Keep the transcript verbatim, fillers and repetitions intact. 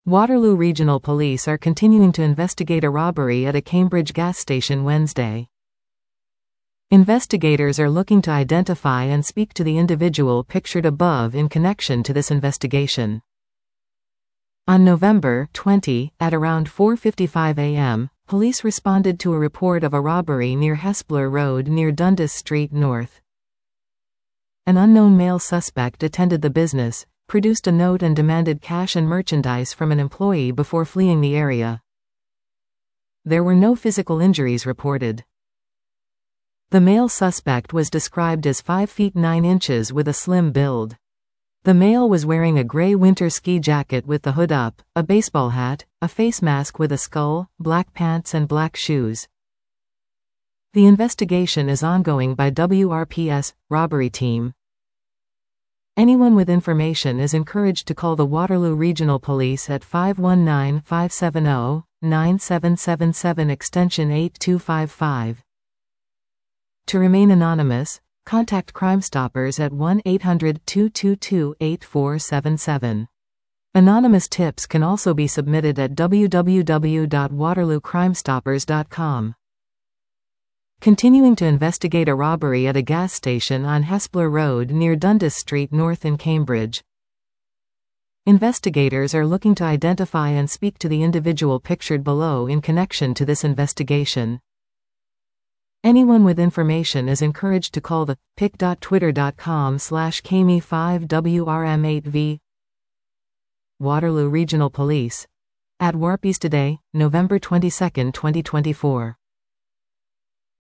Waterloo Regional Police are continuing to investigate a robbery at a Cambridge gas station Wednesday. Investigators are looking to identify and speak to the individual pictured above in connection to this investigation. On November twentieth, at around four fifty-five a m, police responded to a report of a robbery near Hespeler Road near Dundas Street North. An unknown male suspect attended the business, produced a note and demanded cash and merchandise from an employee before fleeing the area. There were no physical injuries reported. The male suspect was described as five feet nine inches with a slim build. The male was wearing a gray winter ski jacket with the hood up, a baseball hat, a face mask with a skull, black pants and black shoes. The investigation is ongoing by W R P S robbery team. Anyone with information is encouraged to call the Waterloo Regional Police at five one nine, five seven zero, nine seven seven seven extension eight two five five. To remain anonymous, contact Crime Stoppers at one eight hundred, two two two, eight four seven seven. Anonymous tips can also be submitted at w w w dot waterloo crime stoppers dot com. Continuing to investigate a robbery at a gas station on Hespeler Road near Dundas Street North in Cambridge. Investigators are looking to identify and speak to the individual pictured below in connection to this investigation. Anyone with information is encouraged to call the pic dot twitter dot com slash K M E five W R M eight V. Waterloo Regional Police. At Warpies Today, November twenty-second, twenty twenty-four.